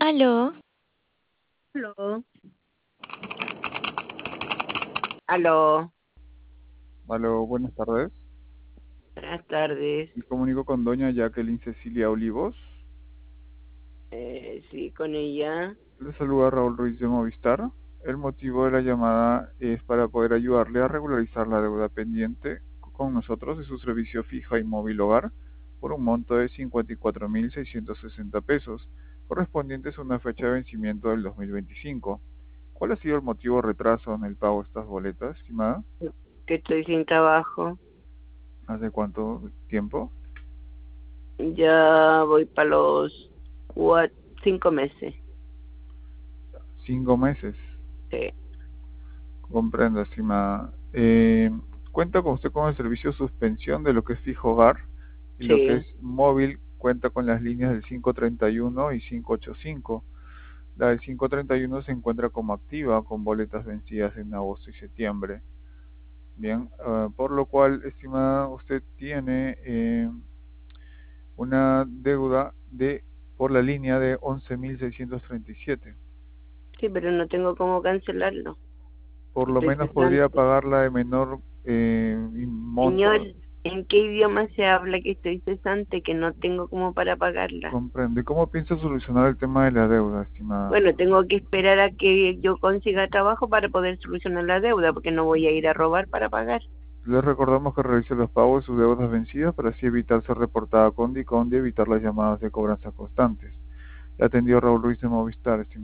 Aló, Aló. Aló. Aló, buenas tardes. Buenas tardes. Me comunico con doña Jacqueline Cecilia Olivos. Sí, con ella. Le saluda Raúl Ruiz de Movistar. El motivo de la llamada es para poder ayudarle a regularizar la deuda pendiente con nosotros de su servicio fija y móvil hogar por un monto de 54.660 pesos, correspondientes a una fecha de vencimiento del 2025. ¿Cuál ha sido el motivo de retraso en el pago de estas boletas, estimada? Que estoy sin trabajo. ¿Hace cuánto tiempo? Ya voy para los 5 meses. 5 meses. Sí. Comprendo, estimada. Cuenta con usted con el servicio de suspensión de lo que es fijo hogar y lo que Sí. es móvil cuenta con las líneas del 531 y 585. La del 531 se encuentra como activa con boletas vencidas en agosto y septiembre. Bien, por lo cual, estimada, usted tiene una deuda de por la línea de 11.637. Sí, pero no tengo cómo cancelarlo. Por lo Estoy menos podría cesante. pagarla de menor Señor, monto. ¿en qué idioma se habla que estoy cesante, que no tengo como para pagarla? Comprendo. ¿Y cómo piensa solucionar el tema de la deuda, estimada? Bueno, tengo que esperar a que yo consiga trabajo para poder solucionar la deuda, porque no voy a ir a robar para pagar. Les recordamos que realice los pagos de sus deudas vencidas para así evitar ser reportada con DICOM y evitar las llamadas de cobranza constantes. Le atendió Raúl Ruiz de Movistar, estimada.